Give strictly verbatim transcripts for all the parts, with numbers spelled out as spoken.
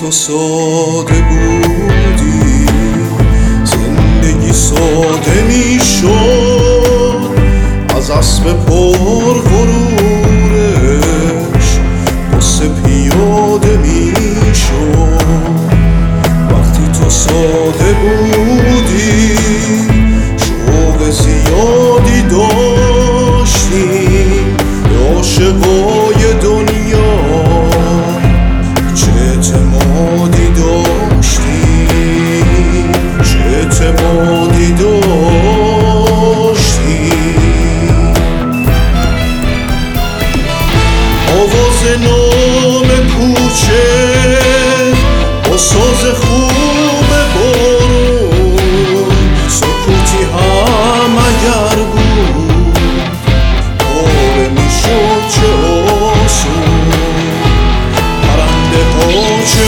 تو ساده بودی زندگی ساده میشد، از اسب پر غرورش قصه پیاده میشد. وقتی تو ساده بودی شوق زیادی داشتی به عاشقای دنیا، چه اعتمادی داشتی، چه اعتمادی داشتی. آواز نام کوچه با ساز خوب بارون، سکوتی هم اگر بود پاره میشد چه آسون. پرنده ها چه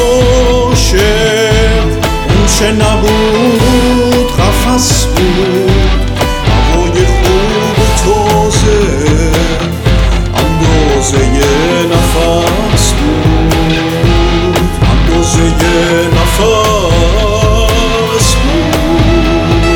عاشق، اون چه نبود قفس بود. هوای خوب تازه اندازه نفس بود، اندازه نفس بود.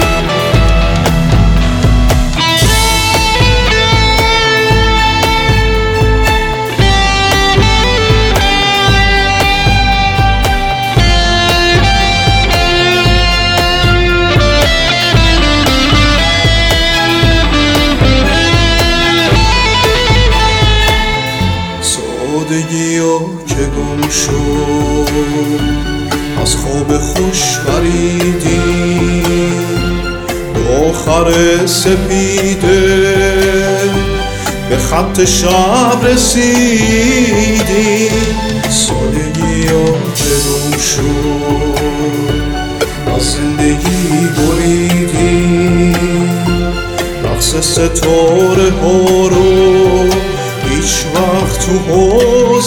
سادگی ها که گم شد، از خواب خوش پریدیم به آخر سپیده، به خط شب رسیدیم. سادگی ها که گم شد، از زندگی بریدیم رقص ستاره ها رو هیچ وقت تو حوض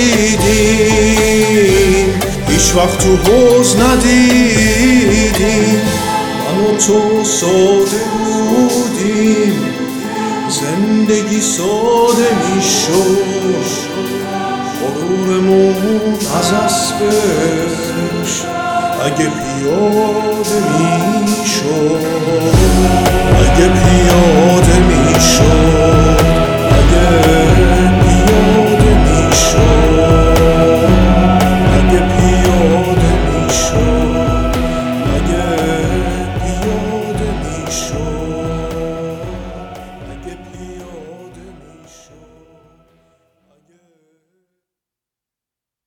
ندیدیم، هیچ وقت تو حوض ندیدیم. من و تو ساده بودیم زندگی ساده میشد، غرورمون از اسبش اگه پیاده میشد، اگه پیاده میشد.